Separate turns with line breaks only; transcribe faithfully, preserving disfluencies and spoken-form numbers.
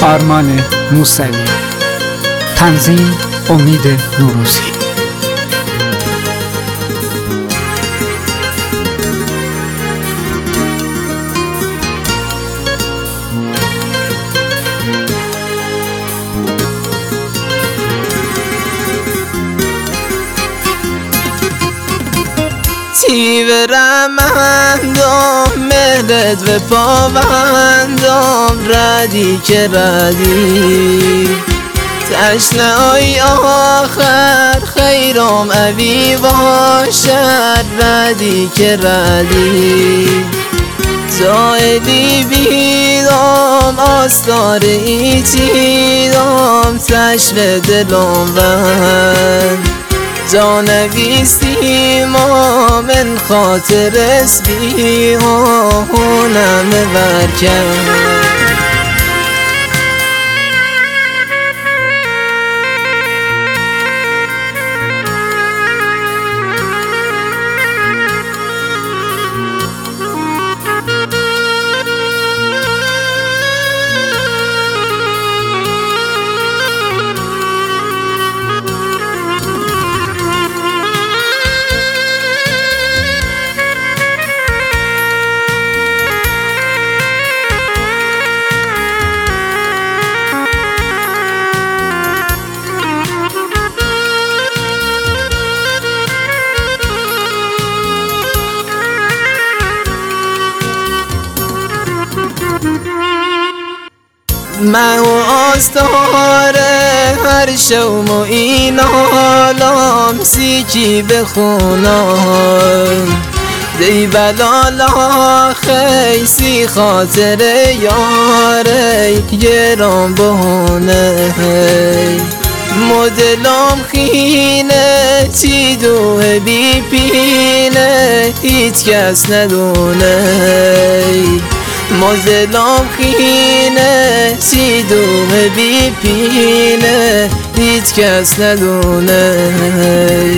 آرمان موسوی. تنظیم امید نوروزی.
تیورمندم مهرت و پاوندم ردی که ردی تشنه های آخر خیرم اوی باشد ردی که ردی زایدی بیدم آستار ای چیدم تشنه دلم وند جانویستی ما من خاطر اسبی هونم برکن من و آستاره هر شوم و این حالم سیکی بخونم دی بلالا خیسی خاطر یاره گرام بهونه مدلم خینه چی دوه بی پینه هیچ کس ندونه مدلم خینه چی دوه بی پینه هیچ کس ندونه